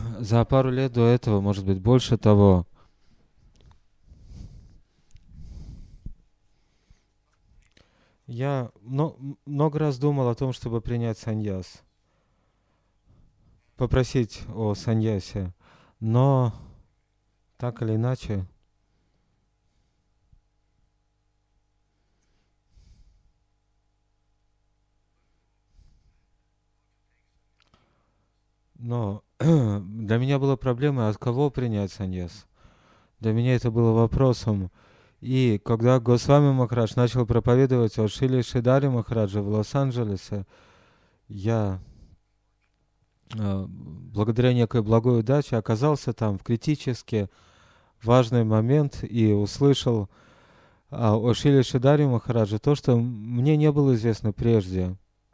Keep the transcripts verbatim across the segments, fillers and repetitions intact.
За пару лет до этого, может быть, больше того, я мно- много раз думал о том, чтобы принять саньяс, попросить о саньясе, но так или иначе, но для меня была проблема, от кого принять саньяс. Для меня это было вопросом. И когда Госвами Махарадж начал проповедовать о Шиле Шидаре Махараджа в Лос-Анджелесе, я э, благодаря некой благой удаче оказался там в критически важный момент и услышал а, о Шиле Шидаре Махараджа то, что мне не было известно прежде.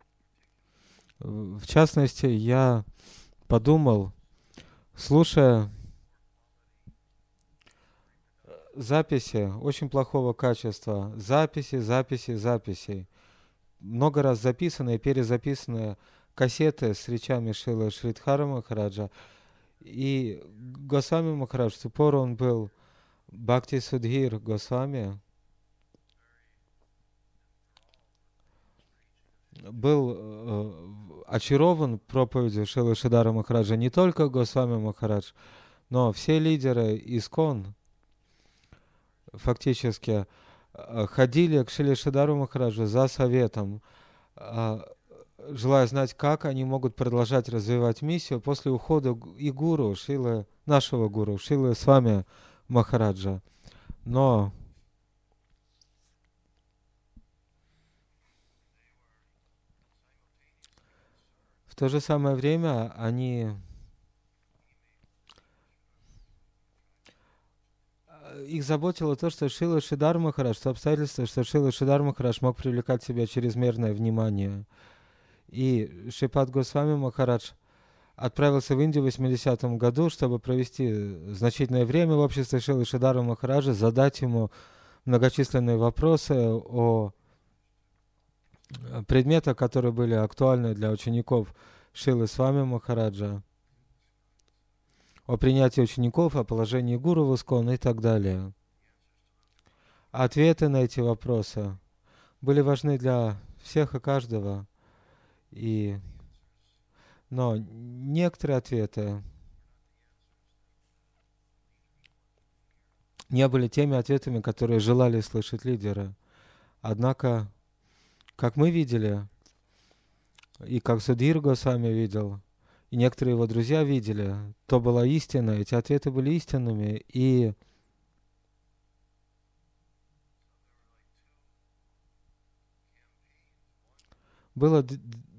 В частности, я подумал, слушая записи очень плохого качества, записи, записи, записи, много раз записанные, перезаписанные кассеты с речами Шилы Шридхара Махараджа. И Госвами Махарадж, в ту пору он был Бхакти Судхир Госвами, был э, очарован проповедью Шилы Шидара Махараджа не только Госвами Махарадж, но все лидеры ИСККОН фактически э, ходили к Шиле Шидару Махараджу за советом, э, желая знать, как они могут продолжать развивать миссию после ухода и гуру, Шилы, нашего гуру, Шилы Свами Махараджа. Но в то же самое время они... Их заботило то, что Шила Шидар Махарадж, то обстоятельство, что Шила Шидар Махарадж мог привлекать в себя чрезмерное внимание. И Шрипад Госвами Махарадж отправился в Индию в восьмидесятом году, чтобы провести значительное время в обществе Шилы Шидара Махараджа, задать ему многочисленные вопросы о предметах, которые были актуальны для учеников Шилы Свами Махараджа, о принятии учеников, о положении гуру в ИСККОН и так далее. Ответы на эти вопросы были важны для всех и каждого, и... но некоторые ответы не были теми ответами, которые желали слышать лидеры. Однако, как мы видели, и как Судхир Госвами видел, и некоторые его друзья видели, то была истина, эти ответы были истинными, и было д-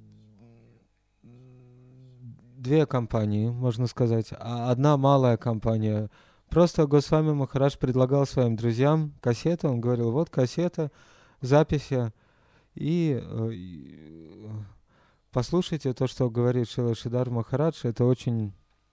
две компании, можно сказать, а одна малая компания. Просто Госвами Махарадж предлагал своим друзьям кассеты, он говорил, вот кассета, записи, и, и послушайте то, что говорит Шила Шидар Махарадж, это очень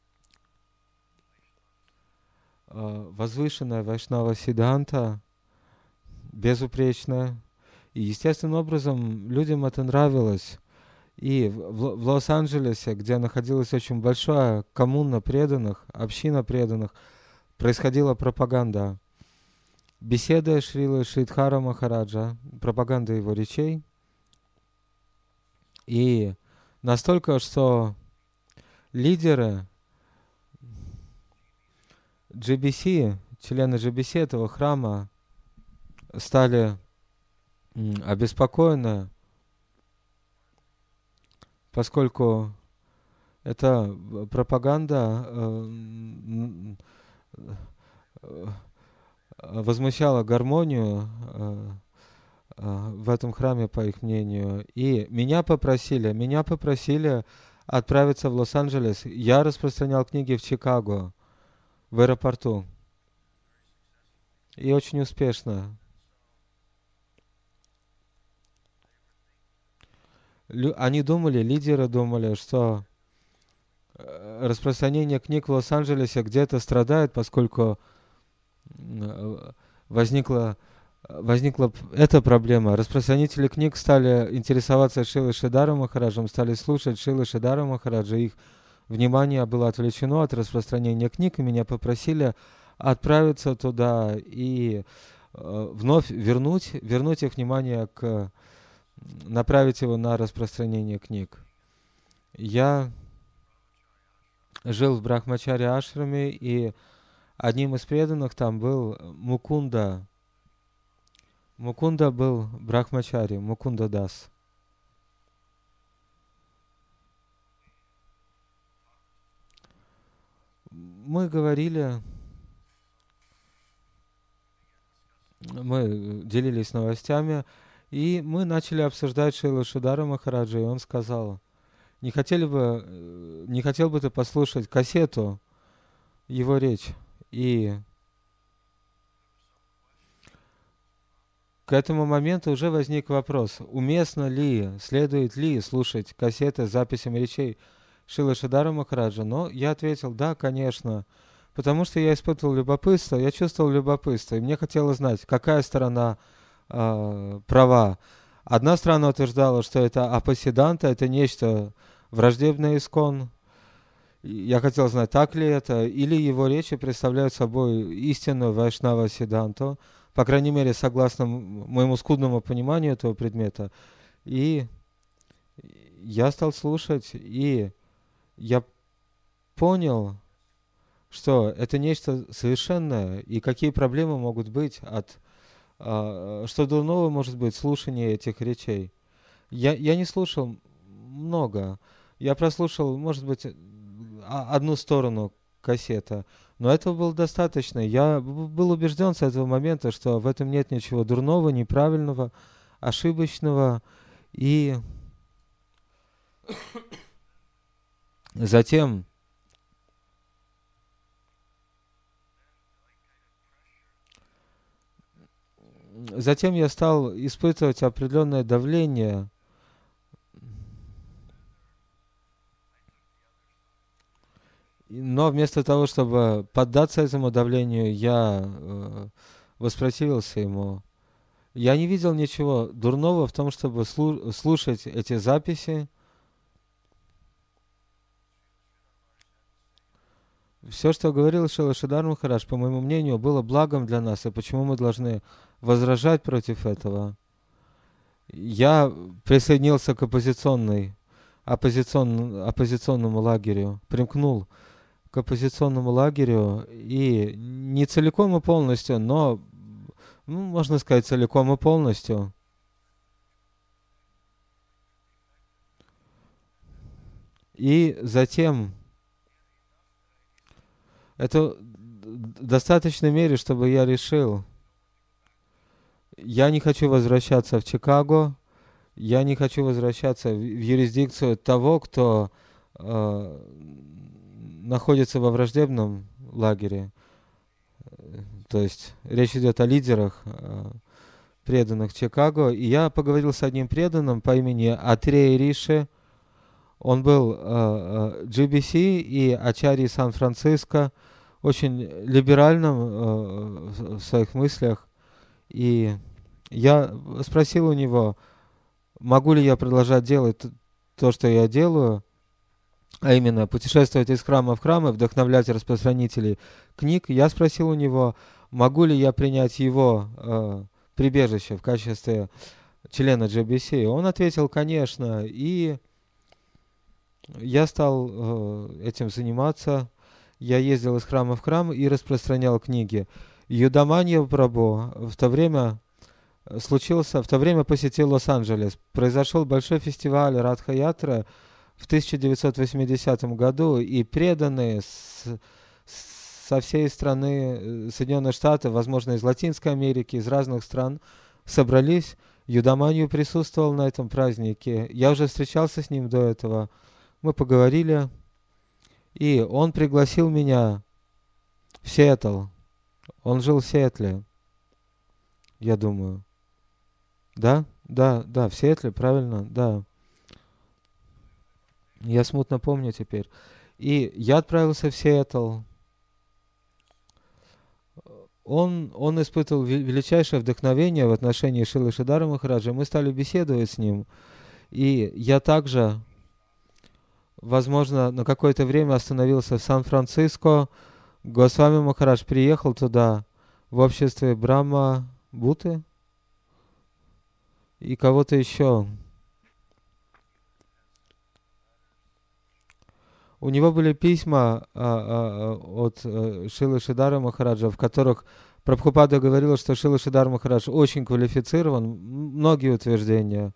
э, возвышенная Вайшнава Сиддханта, безупречная. И естественным образом людям это нравилось. И в, в Лос-Анджелесе, где находилась очень большая коммуна преданных, община преданных, происходила пропаганда. Беседы Шрилы Шридхара Махараджа, пропаганда его речей. И настолько, что лидеры джи би си, члены джи би си этого храма, стали обеспокоены, поскольку эта пропаганда э, э, возмущала гармонию э, э, в этом храме, по их мнению. И меня попросили, меня попросили отправиться в Лос-Анджелес. Я распространял книги в Чикаго, в аэропорту. И очень успешно. Лю- они думали, лидеры думали, что э, распространение книг в Лос-Анджелесе где-то страдает, поскольку э, возникла, возникла п- эта проблема. Распространители книг стали интересоваться Шилой Шидаром Махараджем, стали слушать Шилы Шидара Махараджа, их внимание было отвлечено от распространения книг, и меня попросили отправиться туда и э, вновь вернуть, вернуть их внимание к, направить его на распространение книг. Я жил в Брахмачари ашраме, и одним из преданных там был Мукунда. Мукунда был Брахмачари, Мукунда Дас. Мы говорили, мы делились новостями, и мы начали обсуждать Шрилу Шридхара Махараджа, и он сказал: не хотели бы, не хотел бы ты послушать кассету, его речь? И к этому моменту уже возник вопрос, уместно ли, следует ли слушать кассеты с записями речей Шрилы Шридхара Махараджа. Но я ответил: да, конечно, потому что я испытывал любопытство, я чувствовал любопытство, и мне хотелось знать, какая сторона э, права. Одна сторона утверждала, что это апасиданта, это нечто враждебное искон. Я хотел знать, так ли это, или его речи представляют собой истинную вайшнава сиданту, по крайней мере, согласно моему скудному пониманию этого предмета. И я стал слушать, и я понял, что это нечто совершенное, и какие проблемы могут быть от... что дурного может быть слушание этих речей. Я, я не слушал много. Я прослушал, может быть, одну сторону кассеты, но этого было достаточно. Я был убежден с этого момента, что в этом нет ничего дурного, неправильного, ошибочного. И затем затем я стал испытывать определенное давление. Но вместо того, чтобы поддаться этому давлению, я э, воспротивился ему. Я не видел ничего дурного в том, чтобы слу- слушать эти записи. Все, что говорил Шрила Шридхар Махарадж, по моему мнению, было благом для нас, и почему мы должны возражать против этого? Я присоединился к оппозиционной, оппозицион, оппозиционному лагерю, примкнул к оппозиционному лагерю, и не целиком и полностью, но, ну, можно сказать, целиком и полностью. И затем это в достаточной мере, чтобы я решил, я не хочу возвращаться в Чикаго, я не хочу возвращаться в юрисдикцию того, кто э, находится во враждебном лагере. То есть речь идет о лидерах, э, преданных Чикаго. И я поговорил с одним преданным по имени Атрея Риши. Он был э, джи би си и ачарьей Сан-Франциско, очень либеральным э, в своих мыслях. И я спросил у него, могу ли я продолжать делать то, что я делаю, а именно путешествовать из храма в храм и вдохновлять распространителей книг. Я спросил у него, могу ли я принять его э, прибежище в качестве члена джи би си. Он ответил, конечно, и я стал э, этим заниматься. Я ездил из храма в храм и распространял книги. Юдаманья Прабhu в то время случился, в то время посетил Лос-Анджелес. Произошел большой фестиваль Радха-ятра в тысяча девятьсот восьмидесятом году, и преданные с, со всей страны Соединенных Штатов, возможно, из Латинской Америки, из разных стран, собрались. Юдаманью присутствовал на этом празднике. Я уже встречался с ним до этого. Мы поговорили, и он пригласил меня в Сиэтл. Он жил в Сиэтле, я думаю. Да? Да, да, в Сиэтле, правильно, да. Я смутно помню теперь. И я отправился в Сиэтл. Он, он испытывал величайшее вдохновение в отношении Шрилы Шридхара Махараджа. Мы стали беседовать с ним. И я также возможно, на какое-то время остановился в Сан-Франциско. Госвами Махарадж приехал туда в обществе Брахма Буты и кого-то еще. У него были письма а, а, от а, Шилы Шидары Махараджа, в которых Прабхупада говорила, что Шила Шидар Махарадж очень квалифицирован. Многие утверждения.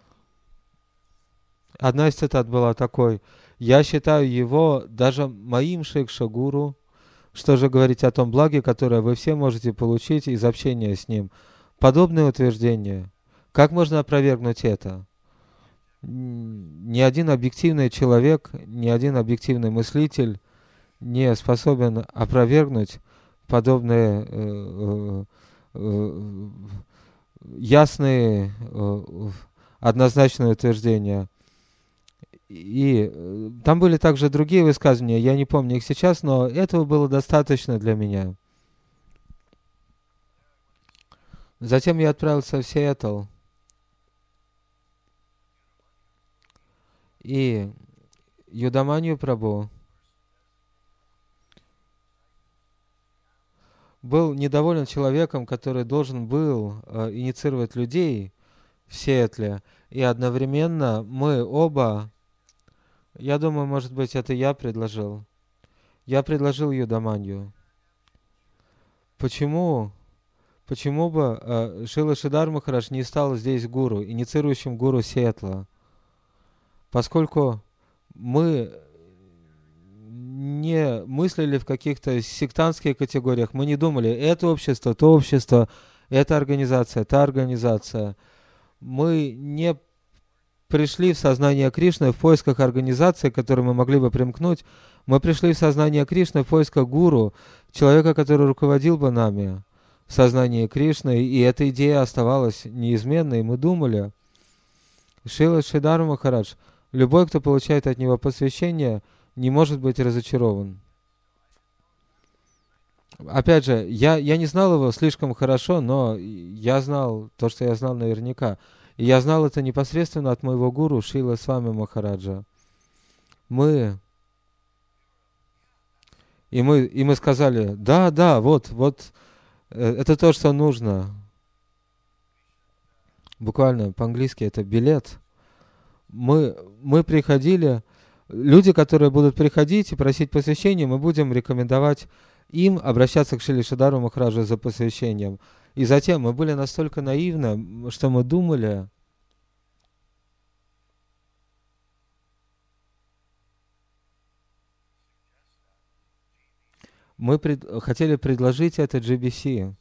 Одна из цитат была такой: «Я считаю его даже моим шикша-гуру». Что же говорить о том благе, которое вы все можете получить из общения с ним? Подобные утверждения. Как можно опровергнуть это? Ни один объективный человек, ни один объективный мыслитель не способен опровергнуть подобные э, э, ясные, э, однозначные утверждения. И там были также другие высказывания, я не помню их сейчас, но этого было достаточно для меня. Затем я отправился в Сиэтл. И Юдаманью Прабху был недоволен человеком, который должен был э, инициировать людей в Сиэтле. И одновременно мы оба, я думаю, может быть, это я предложил. Я предложил Юдаманью. Почему? Почему бы э, Шила Шидар Махарадж не стал здесь гуру, инициирующим гуру Сиэтла? Поскольку мы не мыслили в каких-то сектантских категориях, мы не думали, это общество, то общество, эта организация, та организация. Мы не пришли в сознание Кришны в поисках организации, к которой мы могли бы примкнуть. Мы пришли в сознание Кришны в поисках гуру, человека, который руководил бы нами в сознании Кришны, и эта идея оставалась неизменной. И мы думали, Шила Шидар Махарадж, любой, кто получает от него посвящение, не может быть разочарован. Опять же, я, я не знал его слишком хорошо, но я знал то, что я знал наверняка. И я знал это непосредственно от моего гуру Шрила Свами Махараджа. Мы... И мы, и мы сказали, да, да, вот, вот, это то, что нужно. Буквально по-английски это билет. Мы, мы приходили, люди, которые будут приходить и просить посвящения, мы будем рекомендовать им обращаться к Шриле Шидару Махараджу за посвящением. И затем мы были настолько наивны, что мы думали, мы пред, хотели предложить это джи би си.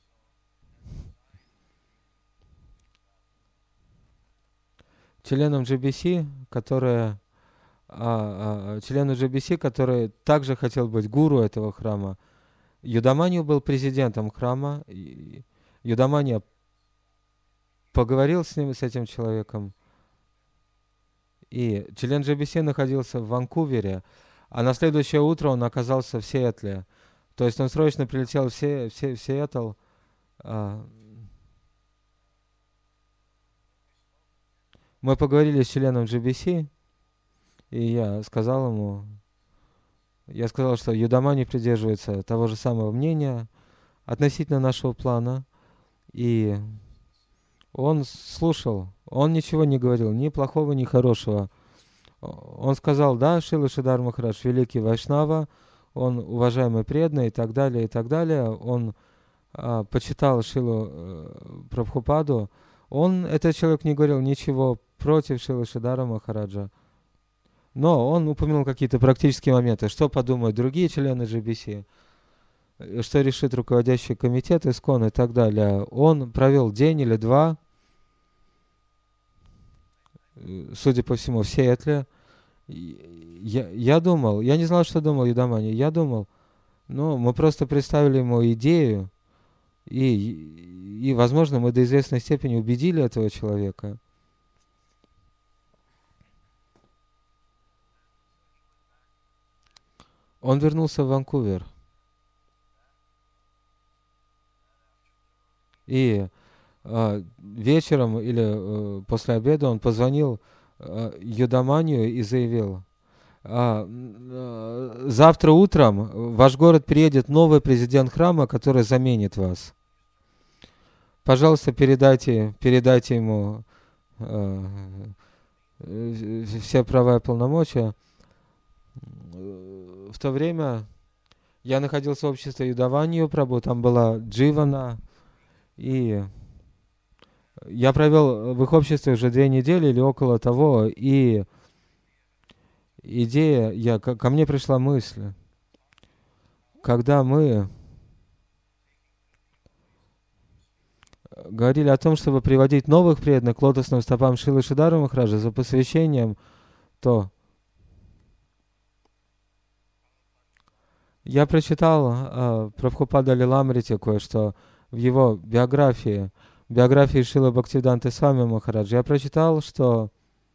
Членам джи би си, которые, а, а, члену джи би си, который также хотел быть гуру этого храма. Юдаманью был президентом храма. Юдаманья поговорил с ним, с этим человеком. И член джи би си находился в Ванкувере, а на следующее утро он оказался в Сиэтле. То есть он срочно прилетел в, Си, в, Си, в Сиэтл. А, мы поговорили с членом джи би си, и я сказал ему, я сказал, что Юдамани придерживается того же самого мнения относительно нашего плана. И он слушал, он ничего не говорил, ни плохого, ни хорошего. Он сказал, да, Шрила Шидар Махарадж великий Вайшнава, он уважаемый преданный и так далее, и так далее. Он а, почитал Шрилу э, Прабхупаду. Он, этот человек, не говорил ничего против Шрилы Шидара Махараджа. Но он упомянул какие-то практические моменты, что подумают другие члены джи би си, что решит руководящий комитет ИСККОН и так далее. Он провел день или два, судя по всему, в Сиэтле. Я, я думал, я не знал, что думал Юдамани, я думал, ну, мы просто представили ему идею, и, и, возможно, мы до известной степени убедили этого человека. Он вернулся в Ванкувер. И э, вечером или э, после обеда он позвонил э, Юдаманию и заявил, А, э, завтра утром в ваш город приедет новый президент храма, который заменит вас. Пожалуйста, передайте, передайте ему э, э, все права и полномочия. В то время я находился в обществе Юдаванию Прабу, там была Дживана, и я провел в их обществе уже две недели или около того, и идея, я, ко, ко мне пришла мысль, когда мы говорили о том, чтобы приводить новых преданных к лотосным стопам Шилы Шидары Махараджа за посвящением, то я прочитал э, про Прабхупада Лиламрите кое-что в его биографии, биографии Шилы Бхактивиданты Свами Махараджа. Я прочитал, что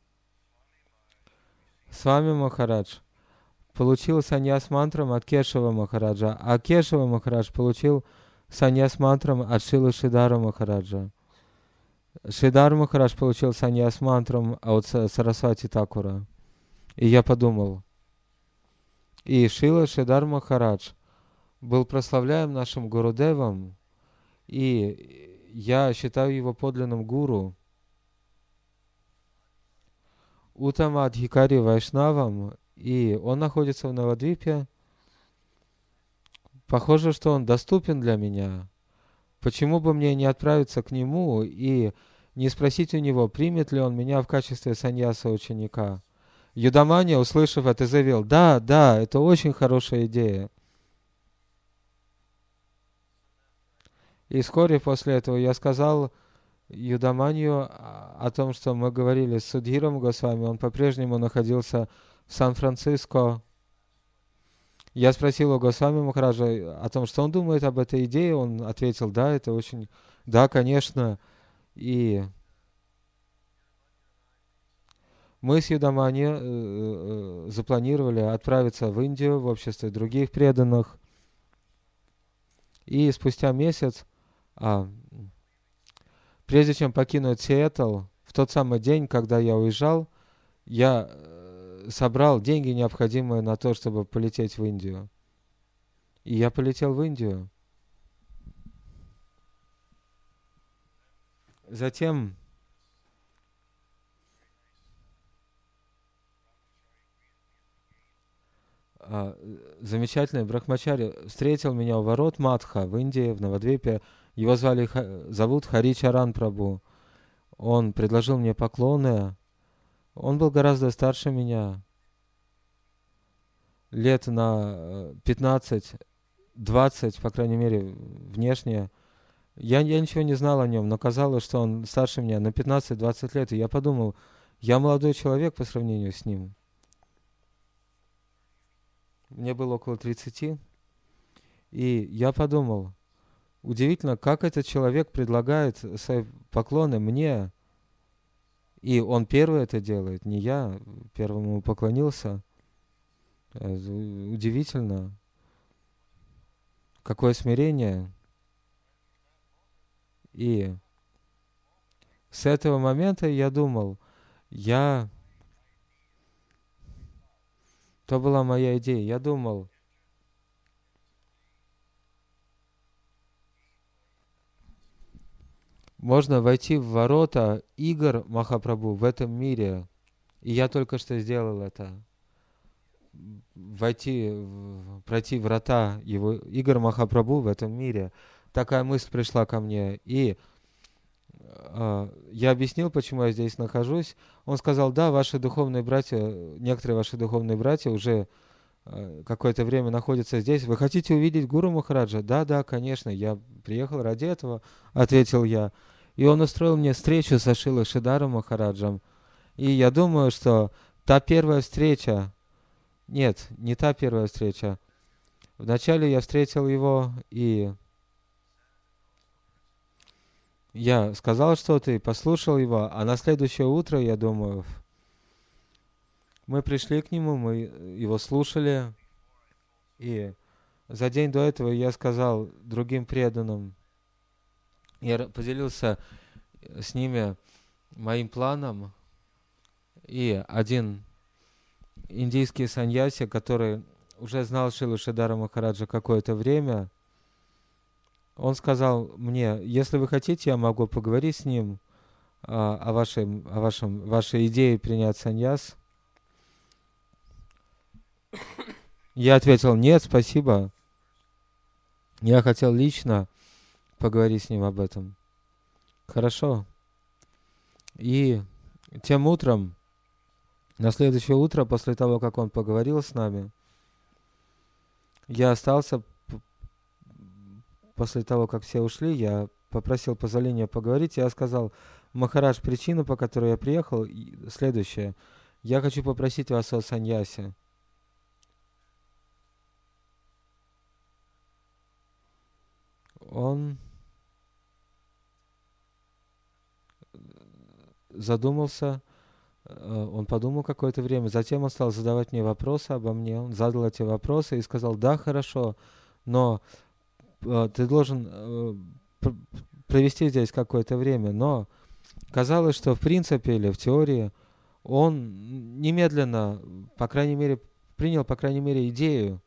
Свами Махарадж получил саньяс мантрам от Кешава Махараджа, а Кешава Махарадж получил саньяс мантрам от Шилы Шидара Махараджа. Шридар Махарадж получил саньяс мантрам от Сарасвати Такура. И я подумал, и Шила Шридар Махарадж был прославляем нашим Гурудевом, и я считаю его подлинным гуру. Утама Адхикари Вайшнавам, и он находится в Навадвипе. Похоже, что он доступен для меня. Почему бы мне не отправиться к нему и не спросить у него, примет ли он меня в качестве саньяса ученика? Юдамания, услышав это, заявил, да, да, это очень хорошая идея. И вскоре после этого я сказал Юдаманию о том, что мы говорили с Судхиром Госвами, он по-прежнему находился в Сан-Франциско. Я спросил у Госвами Махараджа о том, что он думает об этой идее, он ответил, да, это очень, да, конечно. И мы с Юдамани э, э, запланировали отправиться в Индию в обществе других преданных. И спустя месяц, а, прежде чем покинуть Сиэтл, в тот самый день, когда я уезжал, я э, собрал деньги, необходимые на то, чтобы полететь в Индию. И я полетел в Индию. Затем а, замечательный Брахмачари встретил меня у ворот Мадха в Индии, в Навадвипе. Его звали, зовут Хари Чаран Прабу. Он предложил мне поклоны. Он был гораздо старше меня. Лет на пятнадцать-двадцать, по крайней мере, внешне. Я, я ничего не знал о нем, но казалось, что он старше меня на пятнадцать-двадцать лет. И я подумал, я молодой человек по сравнению с ним. Мне было около тридцати. И я подумал, удивительно, как этот человек предлагает свои поклоны мне. И он первый это делает, не я первому поклонился. Удивительно. Какое смирение. И с этого момента я думал, я... То была моя идея. Я думал, можно войти в ворота игр Махапрабху в этом мире. И я только что сделал это. Войти, пройти врата его игр Махапрабху в этом мире. Такая мысль пришла ко мне. И э, я объяснил, почему я здесь нахожусь. Он сказал, да, ваши духовные братья, некоторые ваши духовные братья уже э, какое-то время находятся здесь. Вы хотите увидеть Гуру Махараджа? Да, да, конечно, я приехал ради этого, ответил я. И он устроил мне встречу со Шилой Шидаром Махараджем. И я думаю, что та первая встреча, нет, не та первая встреча. Вначале я встретил его, и я сказал что-то и послушал его, а на следующее утро, я думаю, мы пришли к нему, мы его слушали, и за день до этого я сказал другим преданным, я поделился с ними моим планом, и один индийский саньяси, который уже знал Шрилу Шридхара Махараджа какое-то время, он сказал мне: если вы хотите, я могу поговорить с ним а, о, вашей, о вашем, вашей идее принять саньяс. Я ответил: нет, спасибо. Я хотел лично поговорить с ним об этом. Хорошо. И тем утром, на следующее утро, после того, как он поговорил с нами, я остался, после того, как все ушли, я попросил позволения поговорить. Я сказал: Махарадж, причина, по которой я приехал, следующая. Я хочу попросить вас о саньясе. Он задумался, он подумал какое-то время, затем он стал задавать мне вопросы обо мне, он задал эти вопросы и сказал: да, хорошо, но э, ты должен э, пр- провести здесь какое-то время. Но казалось, что в принципе или в теории он немедленно, по крайней мере, принял, по крайней мере, идею.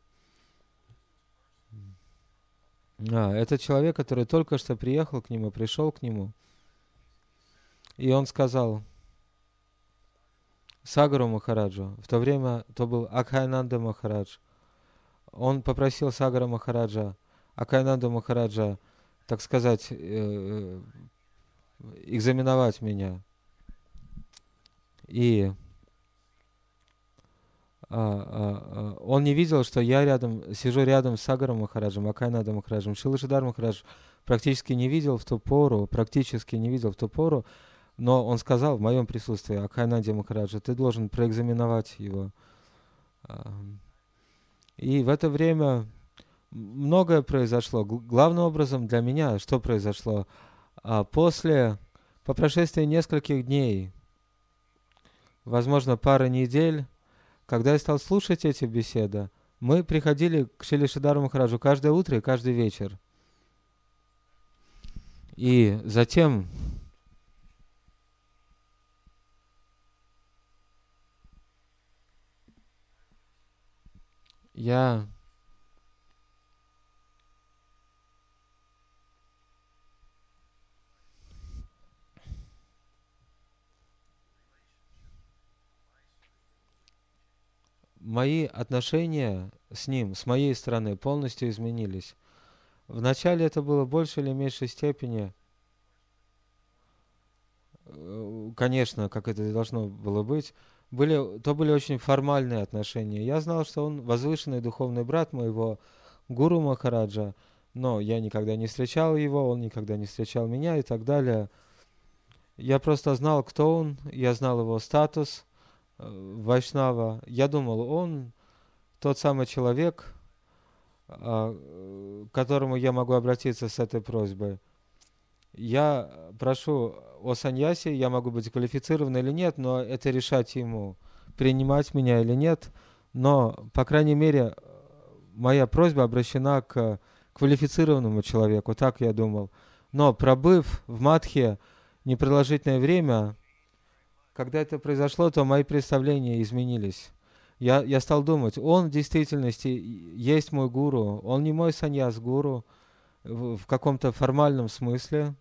А, это человек, который только что приехал к нему, пришел к нему, и он сказал Сагару Махараджу, в то время то был Акхайананда Махарадж, он попросил Сагара Махараджа, Акхайананда Махараджа, так сказать, э, экзаменовать меня. И а, а, а, он не видел, что я рядом, сижу рядом с Сагаром Махараджем, Акхайананда Махараджем. Шрила Шридхар Махарадж практически не видел в ту пору, практически не видел в ту пору, но он сказал в моем присутствии: Акхайананде Махараджа, ты должен проэкзаменовать его. И в это время многое произошло. Главным образом для меня, что произошло? После, по прошествии нескольких дней, возможно, пары недель, когда я стал слушать эти беседы, мы приходили к Шриле Шридхару Махараджу каждое утро и каждый вечер. И затем я мои отношения с ним, с моей стороны, полностью изменились. Вначале это было в большей или меньшей степени, конечно, как это должно было быть, были, то были очень формальные отношения. Я знал, что он возвышенный духовный брат моего гуру Махараджа, но я никогда не встречал его, он никогда не встречал меня и так далее. Я просто знал, кто он, я знал его статус вайшнава. Я думал, он тот самый человек, к которому я могу обратиться с этой просьбой. Я прошу о саньясе, я могу быть квалифицирован или нет, но это решать ему, принимать меня или нет. Но, по крайней мере, моя просьба обращена к квалифицированному человеку, так я думал. Но пробыв в Мадхе непродолжительное время, когда это произошло, то мои представления изменились. Я, я стал думать, он в действительности есть мой гуру, он не мой саньяс-гуру в, в каком-то формальном смысле,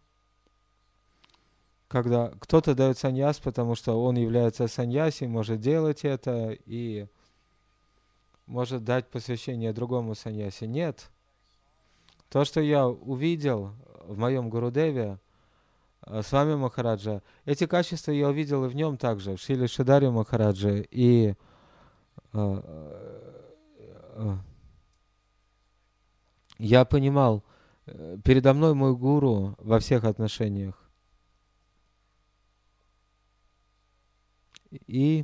когда кто-то дает саньяс, потому что он является саньяси, может делать это и может дать посвящение другому саньяси. Нет. То, что я увидел в моем Гурудеве, с вами Махараджа, эти качества я увидел и в нем также, в Шриле Шридхаре Махараджа. И э, э, я понимал, передо мной мой гуру во всех отношениях. И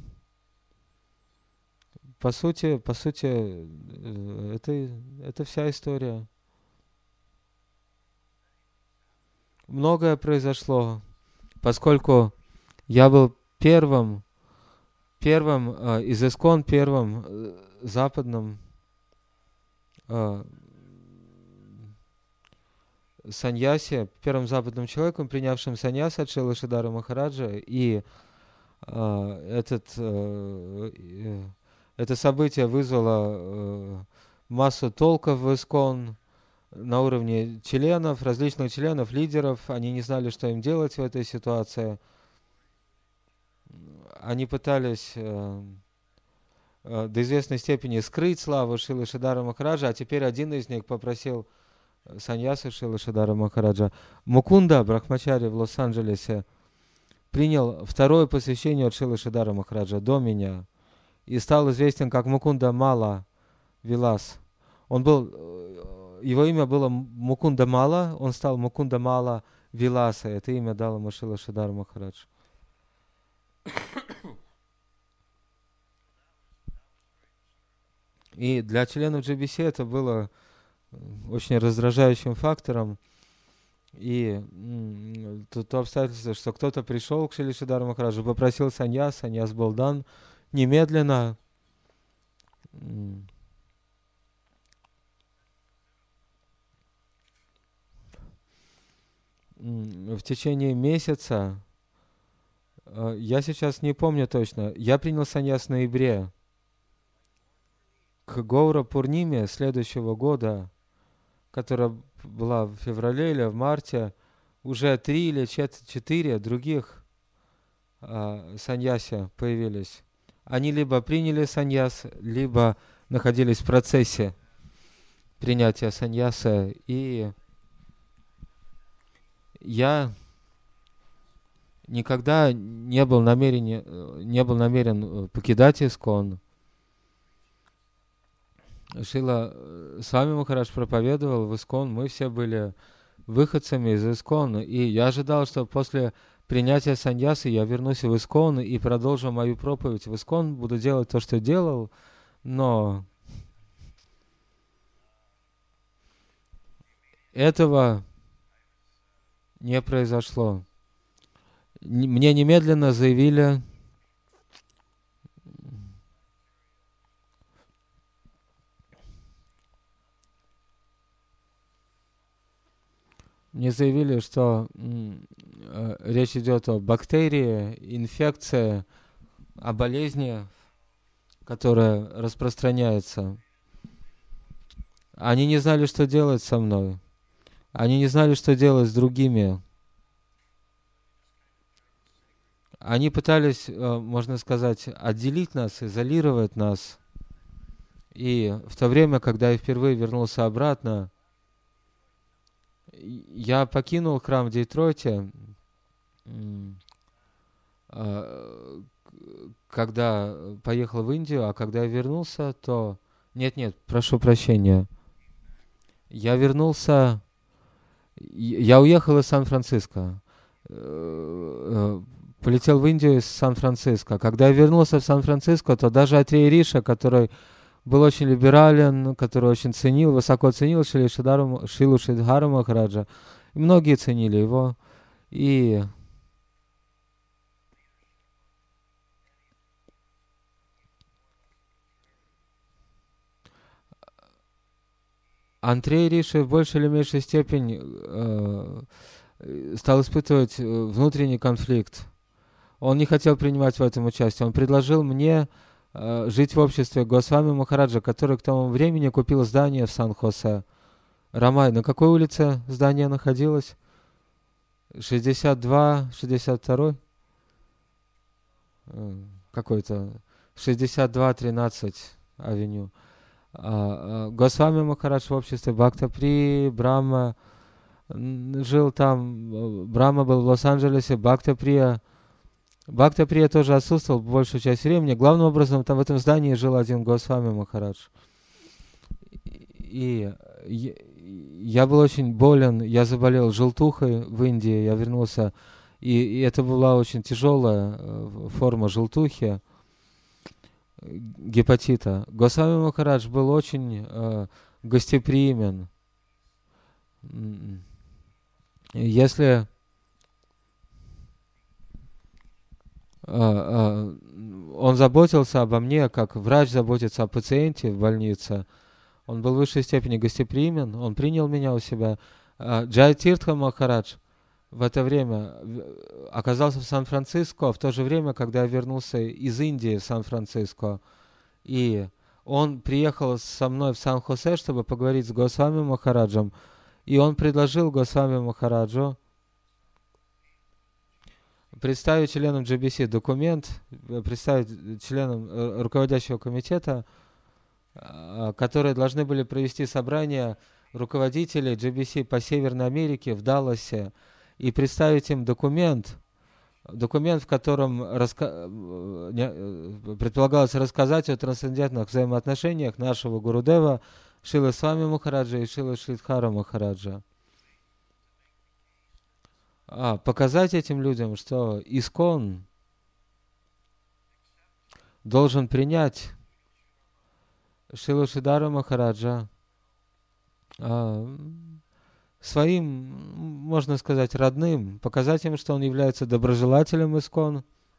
по сути, по сути, это, это вся история. Многое произошло, поскольку я был первым, первым э, из Искон, первым э, западным э, саньяси, первым западным человеком, принявшим саньяс от Шрилы Шридхара Махараджа, и э, этот, э, Это событие вызвало э, массу толков в ИСККОН на уровне членов, различных членов, лидеров. Они не знали, что им делать в этой ситуации. Они пытались э, э, до известной степени скрыть славу Шрилы Шридхара Махараджа, а теперь один из них попросил саньясу Шрилы Шридхара Махараджа. Мукунда Брахмачари в Лос-Анджелесе принял второе посвящение от Шрилы Шридхара Махараджа до меня и стал известен как Мукунда Мала Вилас. Он был, его имя было Мукунда Мала, он стал Мукунда Мала Виласа. Это имя дал ему Шрила Шридхар Махарадж. И для членов джи би си это было очень раздражающим фактором. И м, то, то обстоятельство, что кто-то пришел к Шриле Шридхару Махараджу, попросил саньяс, саньяс был дан немедленно. М, м, в течение месяца, э, я сейчас не помню точно, я принял саньяс в ноябре. К Гаура Пурниме следующего года, которая была в феврале или в марте, уже три или четыре других а, саньяси появились. Они либо приняли саньяс, либо находились в процессе принятия саньяса. И я никогда не был намерен, не был намерен покидать ИСККОН. Шрила Свами Махарадж проповедовал в ИСККОН, мы все были выходцами из ИСККОН, и я ожидал, что после принятия саньясы я вернусь в ИСККОН и продолжу мою проповедь в ИСККОН, буду делать то, что делал, но этого не произошло. Мне немедленно заявили, Мне заявили, что м, э, речь идет о бактерии, инфекции, о болезни, которая распространяется. Они не знали, что делать со мной. Они не знали, что делать с другими. Они пытались, э, можно сказать, отделить нас, изолировать нас. И в то время, когда я впервые вернулся обратно, я покинул храм в Детройте, когда поехал в Индию, а когда я вернулся, то... Нет, нет, прошу прощения. Я вернулся... Я уехал из Сан-Франциско. Полетел в Индию из Сан-Франциско. Когда я вернулся в Сан-Франциско, то даже Атрея Риша, который был очень либерален, который очень ценил, высоко ценил Шрилу Шридхару, Шрилу Шридхару Махараджа. И многие ценили его. И Андрей Риши в большей или меньшей степени э, стал испытывать внутренний конфликт. Он не хотел принимать в этом участие. Он предложил мне жить в обществе Госвами Махараджа, который к тому времени купил здание в Сан-Хосе. Рамай, на какой улице здание находилось? шестьдесят два, шестьдесят два? Какой-то шестьдесят два тринадцать авеню. Госвами Махарадж в обществе Бхактапри, Брахма жил там, Брахма был в Лос-Анджелесе, Бхактаприя Бхактаприя тоже отсутствовал большую часть времени. Главным образом, там в этом здании жил один Госвами Махарадж. И я был очень болен, я заболел желтухой в Индии, я вернулся, и, и это была очень тяжелая форма желтухи, гепатита. Госвами Махарадж был очень э, гостеприимен. Если он заботился обо мне, как врач заботится о пациенте в больнице. Он был в высшей степени гостеприимен, он принял меня у себя. Джай Тиртха Махарадж в это время оказался в Сан-Франциско, в то же время, когда я вернулся из Индии в Сан-Франциско. И он приехал со мной в Сан-Хосе, чтобы поговорить с Госвами Махараджем. И он предложил Госвами Махараджу представить членам джи би си документ, представить членам руководящего комитета, которые должны были провести собрание руководителей джи би си по Северной Америке в Далласе и представить им документ, документ, в котором раска... предполагалось рассказать о трансцендентных взаимоотношениях нашего Гурудева Шрилы Свами Махараджа и Шрилы Шридхара Махараджа. А, показать этим людям, что ИСККОН должен принять Шрилу Шридхара Махараджа а, своим, можно сказать, родным, показать им, что он является доброжелателем ИСККОН.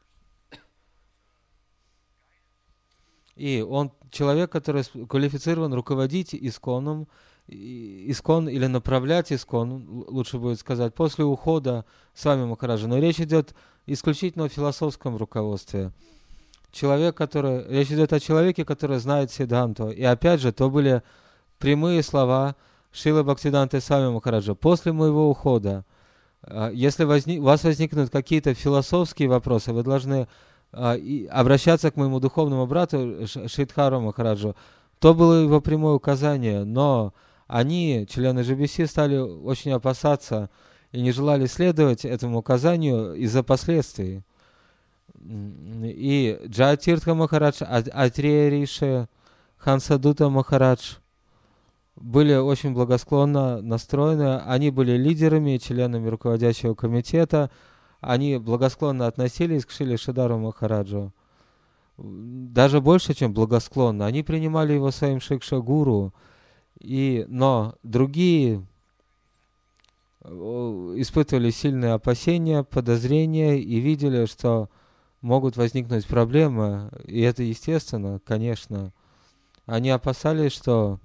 И он человек, который квалифицирован руководить ИСККОНом, ИСККОН или направлять ИСККОН, лучше будет сказать, после ухода Свами Махараджа. Но речь идет исключительно о философском руководстве. Человек, который, речь идет о человеке, который знает Сиддханту. И опять же, то были прямые слова Шрилы Бхактисиданты Свами Махараджа. После моего ухода, если возник, у вас возникнут какие-то философские вопросы, вы должны и обращаться к моему духовному брату Шридхару Махараджу. То было его прямое указание, но они, члены джи би си, стали очень опасаться и не желали следовать этому указанию из-за последствий. И Джаятиртха Махарадж, Атрея Риши, Хансадута Махарадж были очень благосклонно настроены. Они были лидерами, членами руководящего комитета. Они благосклонно относились к Шриле Шридару Махараджу. Даже больше, чем благосклонно. Они принимали его своим шикша-гуру. И, но другие испытывали сильные опасения, подозрения и видели, что могут возникнуть проблемы. И это естественно, конечно. Они опасались, что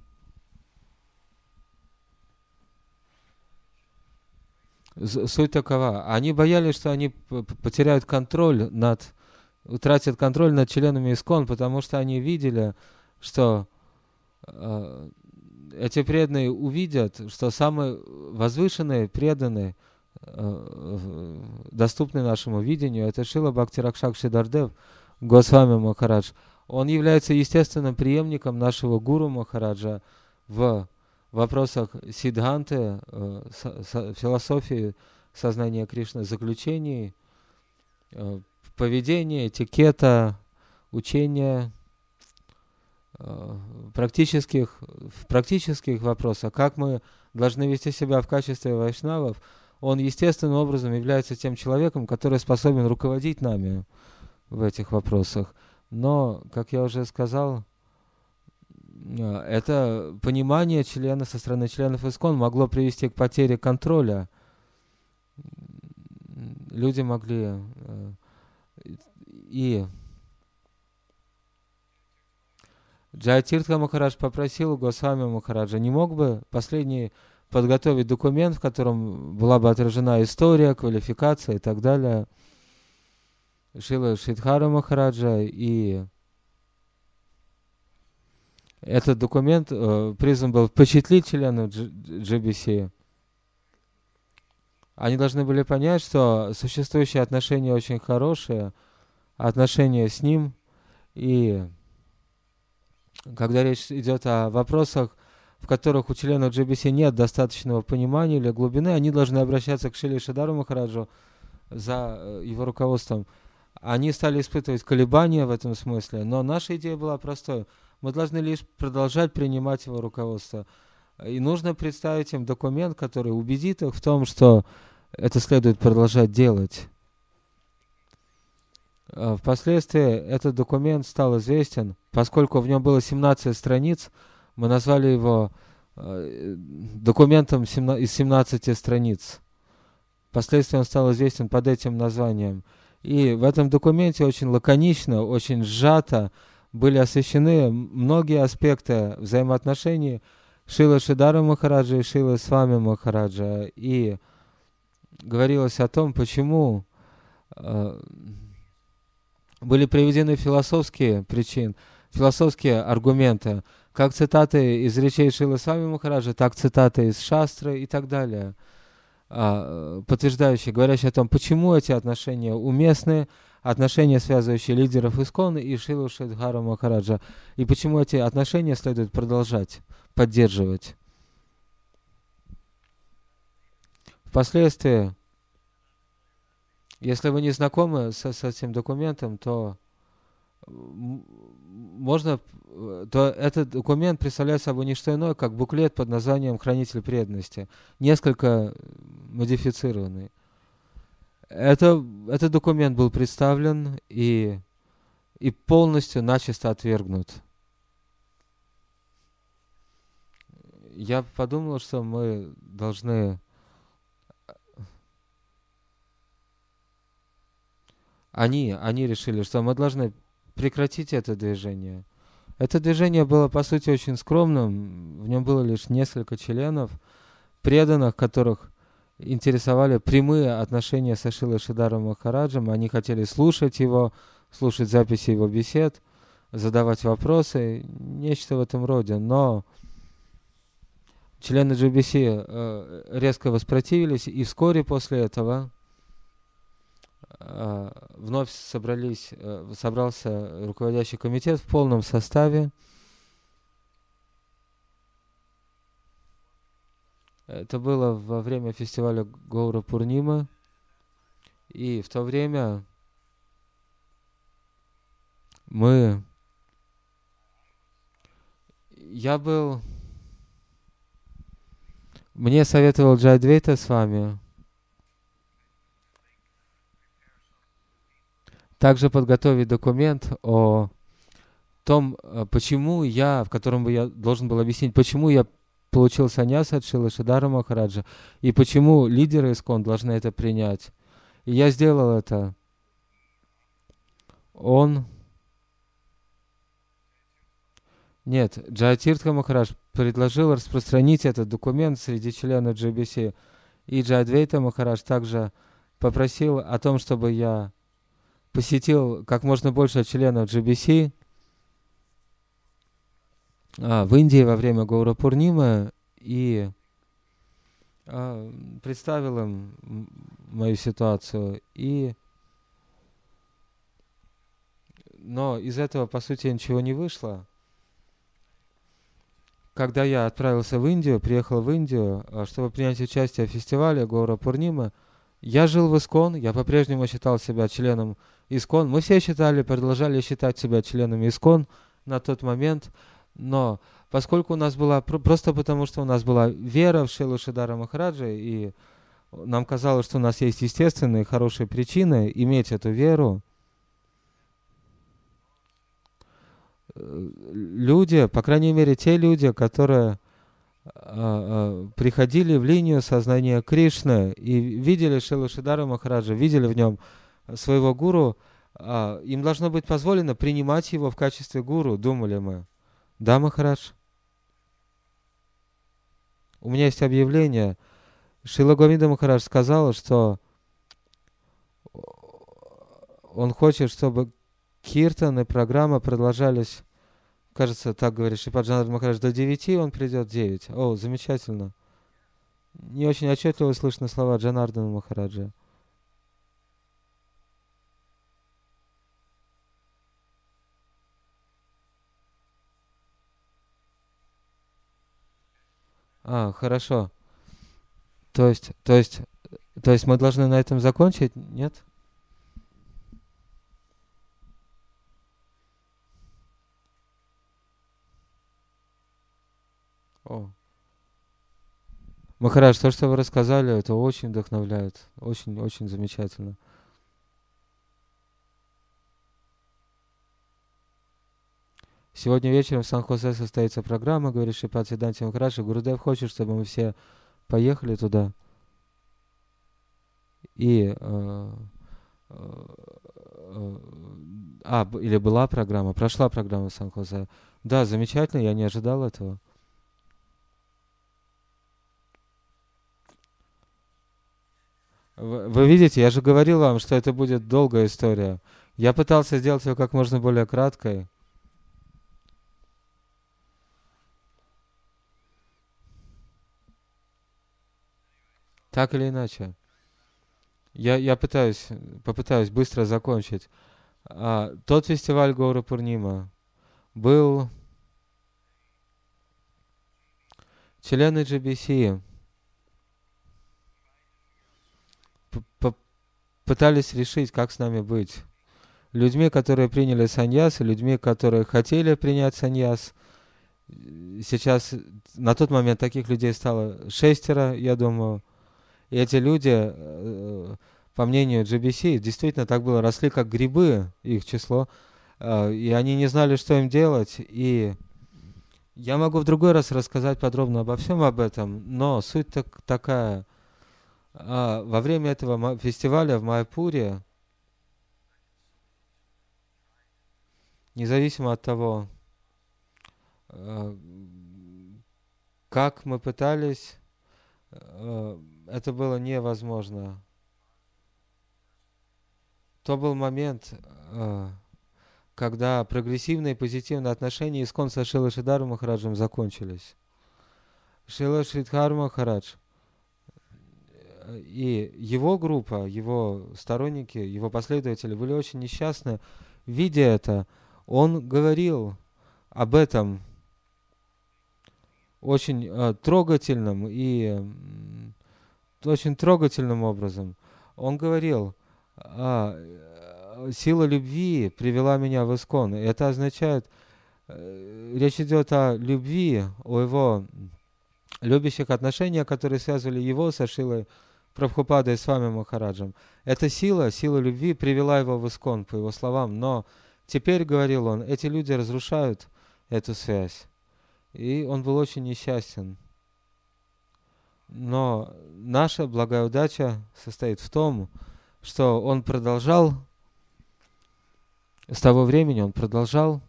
суть такова. Они боялись, что они потеряют контроль над, утратят контроль над членами ИСККОН, потому что они видели, что э, эти преданные увидят, что самые возвышенные преданные, э, доступные нашему видению, это Шрила Бхакти Ракшак Шридардев Госвами Махарадж. Он является естественным преемником нашего гуру Махараджа в вопросах сиддханты, э, со, со, философии сознания Кришны, заключений, э, поведения, этикета, учения, э, практических, в практических вопросах, как мы должны вести себя в качестве вайшнавов. Он естественным образом является тем человеком, который способен руководить нами в этих вопросах. Но, как я уже сказал, это понимание члена со стороны членов ИСККОН могло привести к потере контроля. Люди могли... И Джаятиртха Махарадж попросил у Госвами Махараджа, не мог бы последний подготовить документ, в котором была бы отражена история, квалификация и так далее Шрилы Шридхара Махараджа, и этот документ э, призван был впечатлить членов джи би си. Они должны были понять, что существующие отношения очень хорошие, отношения с ним, и когда речь идет о вопросах, в которых у членов джи би си нет достаточного понимания или глубины, они должны обращаться к Шриле Шридару Махараджу за его руководством. Они стали испытывать колебания в этом смысле, но наша идея была простой. Мы должны лишь продолжать принимать его руководство. И нужно представить им документ, который убедит их в том, что это следует продолжать делать. Впоследствии этот документ стал известен, поскольку в нем было семнадцать страниц, мы назвали его документом из семнадцати страниц. Впоследствии он стал известен под этим названием. И в этом документе очень лаконично, очень сжато были освещены многие аспекты взаимоотношений Шрилы Шридара Махараджа и Шрилы Свами Махараджа. И говорилось о том, почему э, были приведены философские причины, философские аргументы, как цитаты из речей Шрилы Свами Махараджа, так цитаты из Шастры и так далее, а, подтверждающие, говорящие о том, почему эти отношения уместны, отношения, связывающие лидеров ИСККОН и Шрилу Шридхара Махараджа, и почему эти отношения следует продолжать, поддерживать. Впоследствии, если вы не знакомы с, с этим документом, то можно, то этот документ представляет собой не что иное, как буклет под названием «Хранитель преданности», несколько модифицированный. Это, этот документ был представлен и, и полностью начисто отвергнут. Я подумал, что мы должны... Они, они решили, что мы должны прекратить это движение. Это движение было, по сути, очень скромным. В нем было лишь несколько членов, преданных, которых интересовали прямые отношения со Шрилой Шридаром Махараджем. Они хотели слушать его, слушать записи его бесед, задавать вопросы, нечто в этом роде. Но члены джи би си э, резко воспротивились, и вскоре после этого э, вновь собрались, э, собрался руководящий комитет в полном составе. Это было во время фестиваля Гаура Пурнима, и в то время мы... Я был... Мне советовал Джайадвайта с вами также подготовить документ о том, почему я, в котором бы я должен был объяснить, почему я получил саньяс от Шрилы Шридара Махараджа, и почему лидеры ИСККОН должны это принять. И я сделал это. Он... Нет, Джайатиртха Махарадж предложил распространить этот документ среди членов джи би си. И Джайадвайта Махарадж также попросил о том, чтобы я посетил как можно больше членов джи би си а, в Индии во время Гаура Пурнимы и а, представил им мою ситуацию. И... Но из этого, по сути, ничего не вышло. Когда я отправился в Индию, приехал в Индию, чтобы принять участие в фестивале Гаура Пурнима, я жил в ИСККОН, я по-прежнему считал себя членом ИСККОН. Мы все считали, продолжали считать себя членами ИСККОН на тот момент, но поскольку у нас была, просто потому что у нас была вера в Шрилу Шридара Махараджа, и нам казалось, что у нас есть естественные хорошие причины иметь эту веру, люди, по крайней мере те люди, которые а, а, приходили в линию сознания Кришны и видели Шрилу Шридара Махараджа, видели в нем своего гуру, а, им должно быть позволено принимать его в качестве гуру, думали мы. Да, Махарадж? У меня есть объявление. Шрила Говинда Махарадж сказал, что он хочет, чтобы киртаны, программы продолжались, кажется, так говорит Шрипад Джанардан Махарадж, до девяти, он придет в девять. О, замечательно. Не очень отчетливо слышны слова Джанардана Махараджа. А, хорошо. То есть, то есть, то есть мы должны на этом закончить? Нет? О. Махарадж, то, что вы рассказали, это очень вдохновляет. Очень-очень замечательно. Сегодня вечером в Сан-Хосе состоится программа, говорит Шрипад Сиддханта Махарадж. Гурудев хочет, чтобы мы все поехали туда. И... Э, э, а, или была программа, прошла программа в Сан-Хосе. Да, замечательно, я не ожидал этого. Вы, вы видите, я же говорил вам, что это будет долгая история. Я пытался сделать ее как можно более краткой. Так или иначе. Я, я пытаюсь, попытаюсь быстро закончить. А, тот фестиваль Гаура Пурнима был... Члены джи би си пытались решить, как с нами быть. Людьми, которые приняли саньяс, и людьми, которые хотели принять саньяс. Сейчас, на тот момент, таких людей стало шестеро, я думаю. И эти люди, по мнению джи би си, действительно так было, росли как грибы, их число. И они не знали, что им делать. И я могу в другой раз рассказать подробно обо всем об этом, но суть так, такая. Во время этого фестиваля в Майяпуре, независимо от того, как мы пытались, это было невозможно. То был момент, когда прогрессивные позитивные отношения ИСККОН со Шрилой Шридхаром Махараджем закончились. Шрила Шридхар Махарадж и его группа, его сторонники, его последователи были очень несчастны. Видя это, он говорил об этом очень э, трогательным и э, очень трогательным образом. Он говорил: а, сила любви привела меня в ИСККОН. Это означает, э, речь идет о любви, о его любящих отношениях, которые связывали его со Шрилой Прабхупадой и с вами Махараджем. Эта сила, сила любви привела его в ИСККОН, по его словам. Но теперь, говорил он, эти люди разрушают эту связь. И он был очень несчастен. Но наша благая удача состоит в том, что он продолжал, с того времени он продолжал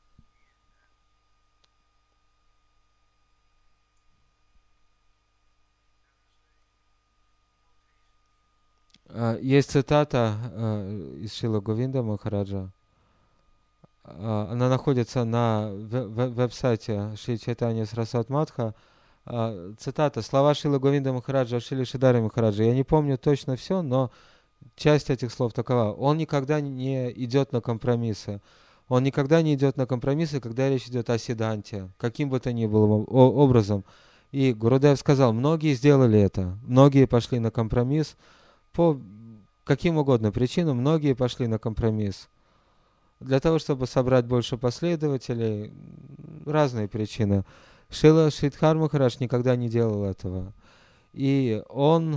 Есть цитата из Шрила Говинда Махараджа. Она находится на веб-сайте Шри Чайтанья Сарасвати Матха. Цитата: слова Шрила Говинда Махараджа, Шрила Шридари Махараджа. Я не помню точно все, но часть этих слов такова. Он никогда не идет на компромиссы. Он никогда не идет на компромиссы, когда речь идет о сиддханте, каким бы то ни было образом. И Гурудев сказал, многие сделали это, многие пошли на компромисс, по каким угодно причинам, многие пошли на компромисс. Для того, чтобы собрать больше последователей, разные причины. Шрила Шридхар Махарадж никогда не делал этого. И он...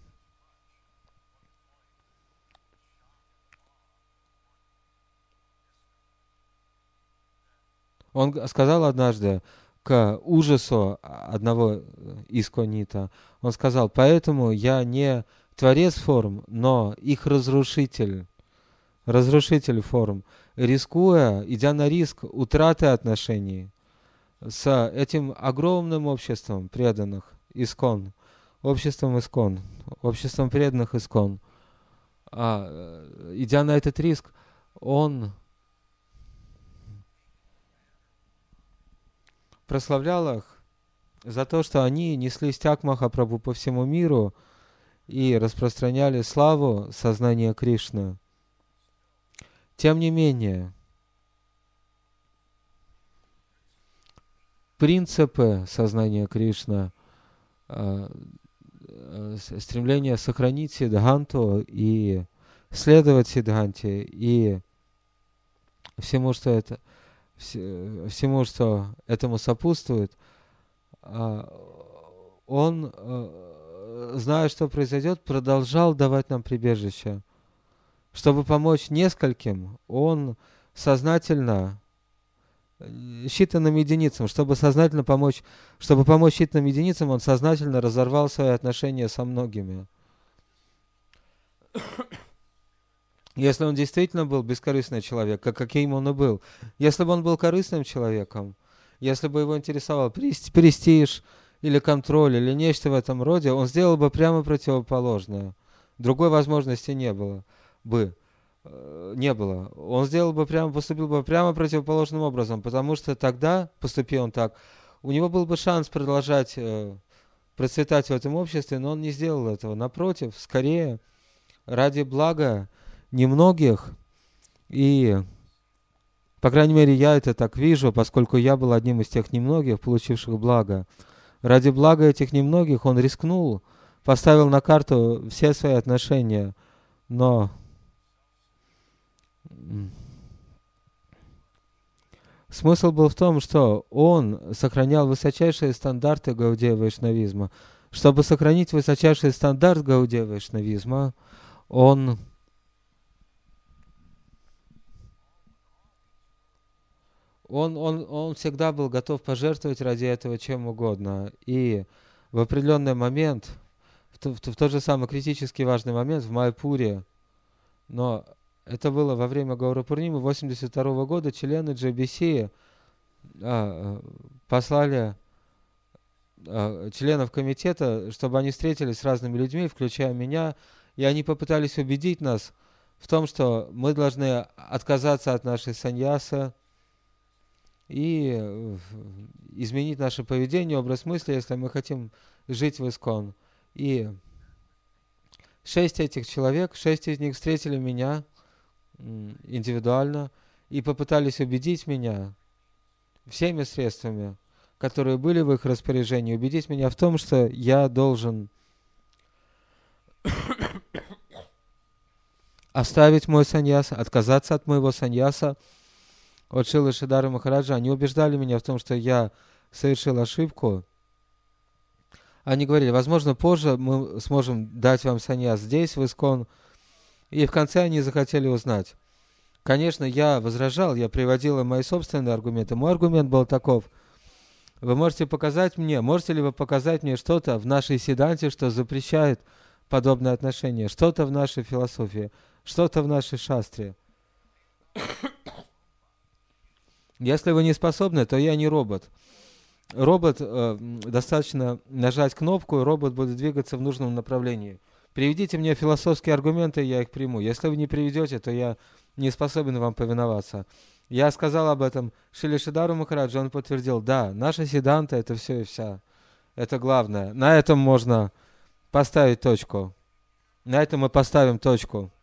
Он сказал однажды, к ужасу одного исконита, он сказал, поэтому я не творец форм, но их разрушитель, разрушитель форм, рискуя, идя на риск утраты отношений с этим огромным обществом преданных ИСККОН, обществом ИСККОН, обществом преданных ИСККОН, а, идя на этот риск, он прославлял их за то, что они несли стяг Махапрабху по всему миру и распространяли славу сознания Кришны. Тем не менее, принципы сознания Кришны, стремление сохранить сиддханту и следовать сиддханте и всему, что это, всему, что этому сопутствует, он, зная, что произойдет, продолжал давать нам прибежище. Чтобы помочь нескольким, он сознательно, считанным единицам, чтобы сознательно помочь, чтобы помочь считанным единицам, он сознательно разорвал свои отношения со многими. Если он действительно был бескорыстный человек, как каким он и был, если бы он был корыстным человеком, если бы его интересовал престиж или контроль или нечто в этом роде, он сделал бы прямо противоположное. Другой возможности не было бы. Не было. Он сделал бы прямо, поступил бы прямо противоположным образом, потому что тогда, поступил он так, у него был бы шанс продолжать э, процветать в этом обществе, но он не сделал этого. Напротив, скорее, ради блага немногих, и, по крайней мере, я это так вижу, поскольку я был одним из тех немногих, получивших благо. Ради блага этих немногих он рискнул, поставил на карту все свои отношения, но смысл был в том, что он сохранял высочайшие стандарты гаудея вайшнавизма. Чтобы сохранить высочайший стандарт гаудея вайшнавизма, он Он, он, он всегда был готов пожертвовать ради этого чем угодно. И в определенный момент, в, то, в, в тот же самый критически важный момент в Майпуре, но это было во время Гаурапурнимы восемьдесят второго года, члены джей би си а, послали а, членов комитета, чтобы они встретились с разными людьми, включая меня, и они попытались убедить нас в том, что мы должны отказаться от нашей саньясы и изменить наше поведение, образ мысли, если мы хотим жить в Искон. И шесть этих человек, шесть из них встретили меня индивидуально и попытались убедить меня всеми средствами, которые были в их распоряжении, убедить меня в том, что я должен оставить мой саньяс, отказаться от моего саньяса, от Шрилы Шридхара Махараджа. Они убеждали меня в том, что я совершил ошибку. Они говорили, возможно, позже мы сможем дать вам саньяс здесь, в Искон. И в конце они захотели узнать. Конечно, я возражал, я приводил им мои собственные аргументы. Мой аргумент был таков. Вы можете показать мне, можете ли вы показать мне что-то в нашей Сиддханте, что запрещает подобное отношение, что-то в нашей философии, что-то в нашей шастре. Если вы не способны, то я не робот. Робот, э, достаточно нажать кнопку, и робот будет двигаться в нужном направлении. Приведите мне философские аргументы, я их приму. Если вы не приведете, то я не способен вам повиноваться. Я сказал об этом Шриле Шридхару Махараджу, он подтвердил, да, наша Сиддханта — это все и вся. Это главное. На этом можно поставить точку. На этом мы поставим точку.